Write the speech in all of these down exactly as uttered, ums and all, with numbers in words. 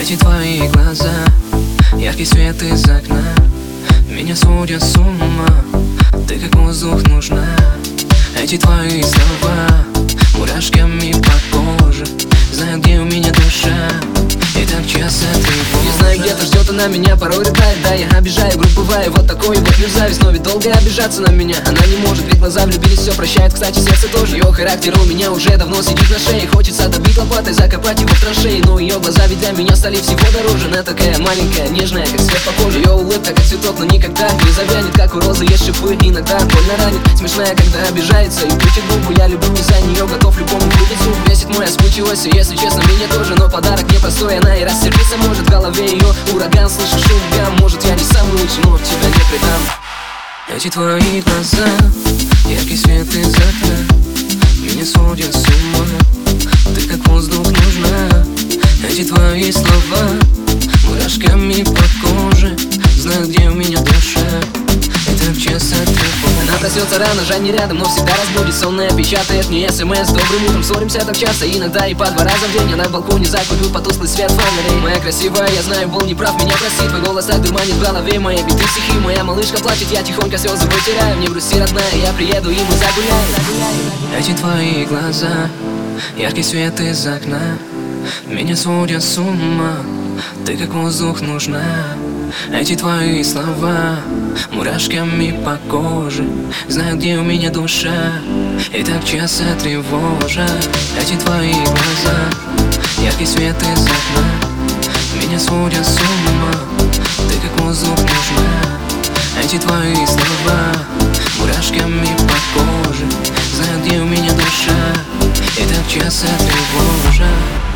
Эти твои глаза, яркий свет из окна, меня сводят с ума. Ты как воздух нужна. Эти твои слова мурашками по коже, знаю, где у меня душа, и так часто тревожа. Не знаю, где-то ждет она меня, порой рыдает. Да, я обижаю, грубо бываю, вот такой вот мир зависть. Но ведь долго обижаться на меня она не может, ведь глаза влюбились, все прощает, кстати, сердце тоже. Ее характер у меня уже давно сидит на шее, хочется добить лопатой, закопать его в траншеи. Но ее глаза ведь для меня стали всего дороже. Она такая маленькая, нежная, как свет по коже. Ее улыбка как цветок, но никогда не завянет, как у розы есть шипы, иногда больно ранит. Смешная, когда обижается и крутит губы. Я люблю из-за нее, готов любому любить зуб. Бесит моя вспыльчивость, и если честно, меня тоже. Но подарок непростой, она и рассердиться может. В голове ее ураган, слышишь шум гам. Может, я не самый лучший, но тебя не предам. Эти твои глаза, яркий свет из окна, меня сводят с ума. Ты как воздух нужна. Эти твои слова мурашками по коже, знаю, где у меня душа, и так часто тревожа. Она проснется рано, жаль, не рядом, но всегда разбудит. Сонная печатает мне смс: добрым утром, ссоримся так часто, иногда и по два раза в день. Она в балконе закурю по тусклый свет фонарей. Моя красивая, я знаю, был неправ, меня прости. Твой голос так дурманит в голове мои биты стихи. Моя малышка плачет, я тихонько слезы вытираю. Не грусти, родная, я приеду и мы загуляем. Эти твои глаза, яркий свет из окна, меня сводят с ума. Ты как воздух нужна. Эти твои слова мурашками по коже, знаю, где у меня душа, и так часто тревожа. Эти твои глаза, яркий свет из окна, меня сводят с ума. Ты как воздух нужна. Эти твои слова мурашками по коже, знаю, где у меня душа, и так часто тревожа.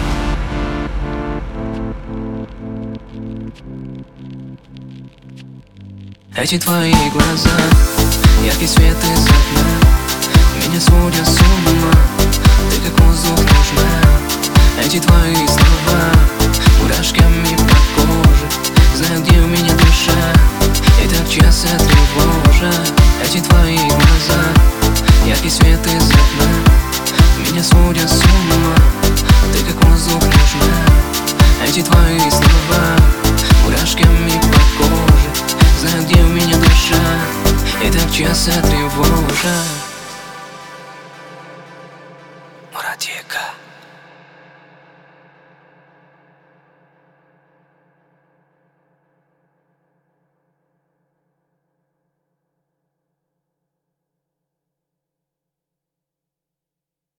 Эти твои глаза, яркий свет из окна, меня сводят с ума. Ты как воздух нужна. Эти твои слова мурашками по коже, знаю, где у меня душа, и так часто тревожа. Эти твои глаза, яркий свет из окна, меня сводят с ума. Ты как воздух нужна. Эти твои слова мурашками по коже, знаю, где у меня душа, и так часто тревожа. Муратика.